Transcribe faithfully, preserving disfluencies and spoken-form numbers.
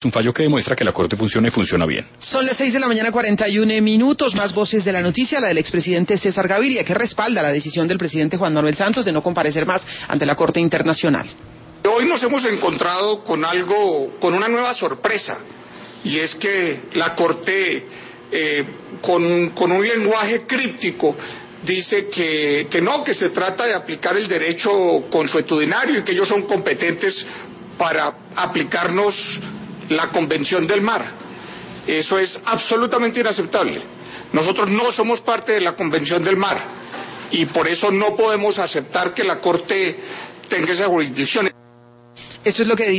un fallo que demuestra que la Corte funciona y funciona bien. Son las seis de la mañana, cuarenta y un minutos. Más voces de la noticia, la del expresidente César Gaviria, que respalda la decisión del presidente Juan Manuel Santos de no comparecer más ante la Corte Internacional. Hoy nos hemos encontrado con algo, con una nueva sorpresa, y es que la Corte, eh, con, con un lenguaje críptico, dice que, que no, que se trata de aplicar el derecho consuetudinario y que ellos son competentes para aplicarnos la Convención del Mar. Eso es absolutamente inaceptable. Nosotros no somos parte de la Convención del Mar y por eso no podemos aceptar que la Corte tenga esa jurisdicción. Esto es lo que dice